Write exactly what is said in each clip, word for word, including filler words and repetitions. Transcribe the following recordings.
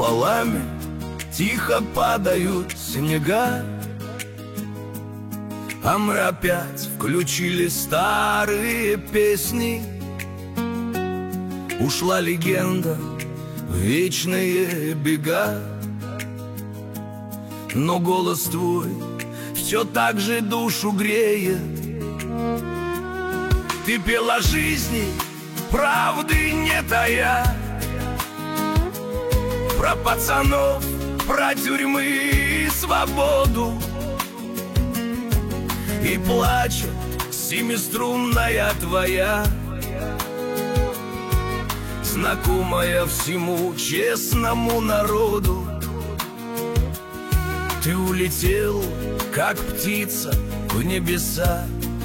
куполами тихо падают снега, а мы опять включили старые песни. Ушла легенда в вечные бега, но голос твой все так же душу греет. Ты пела о жизни, правды не тая, про пацанов, про тюрьмы и свободу. И плачет семиструнная твоя, знакомая всему честному народу. Ты улетел, как птица, в небеса,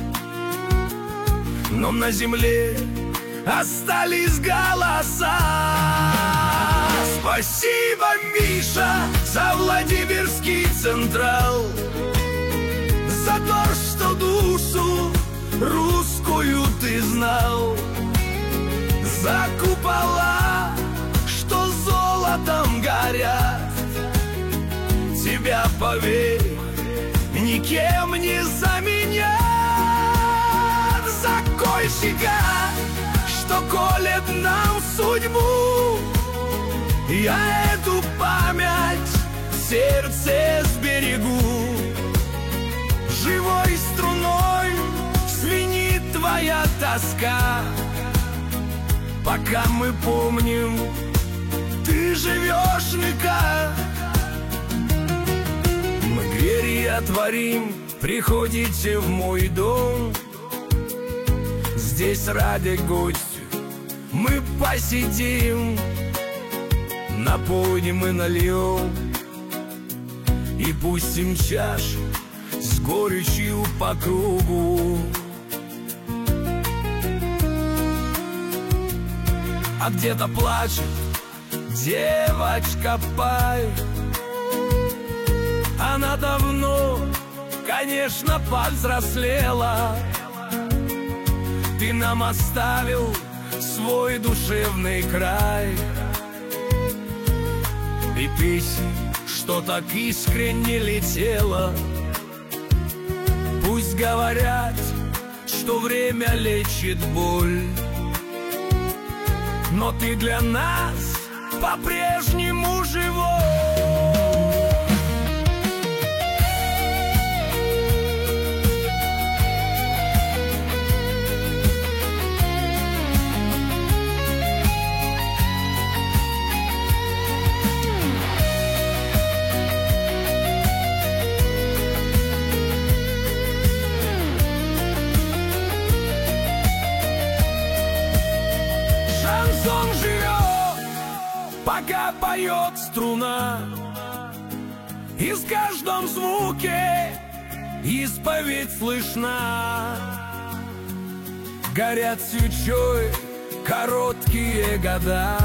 но на земле остались голоса. Спасибо, Миша, за Владимирский Централ, за то, что душу русскую ты знал, за купола, что золотом горят. Тебя, поверь, никем не заменят. Закольщика, что колет нам судьбу, я эту память в сердце сберегу. Живой струной звенит твоя тоска, пока мы помним, ты живешь в веках. Мы двери отворим, приходите в мой дом. Здесь ради гостю мы посидим, напоим мы нальем и пустим чашу с горечью по кругу. А где-то плачет девочка Пай, она давно, конечно, повзрослела. Ты нам оставил свой душевный край и песни, что так искренне летела. Пусть говорят, что время лечит боль, но ты для нас по-прежнему живой. Шансон живет, пока поет струна, и в каждом звуке исповедь слышна. Горят свечой короткие года,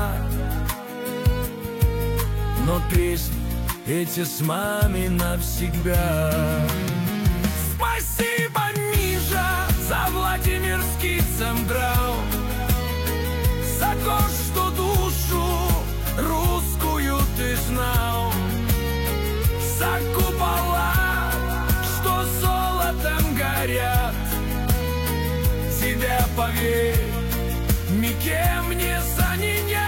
но песни эти с нами навсегда. Спасибо, Миша, за Владимирский Централ, за то, что душу русскую ты знал, за купола, что золотом горят. Тебя, поверь, никем не занять.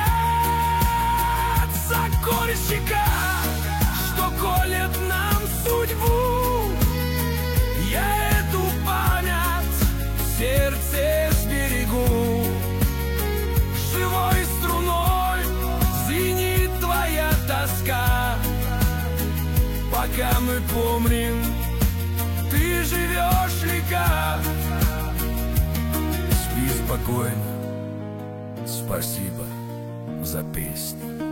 Закольщика, что колет нам судьбу, я эту память в сердце сберегу. Живой струной звенит твоя тоска, пока мы помним, ты живешь в веках. Спи спокойно, спасибо за песню.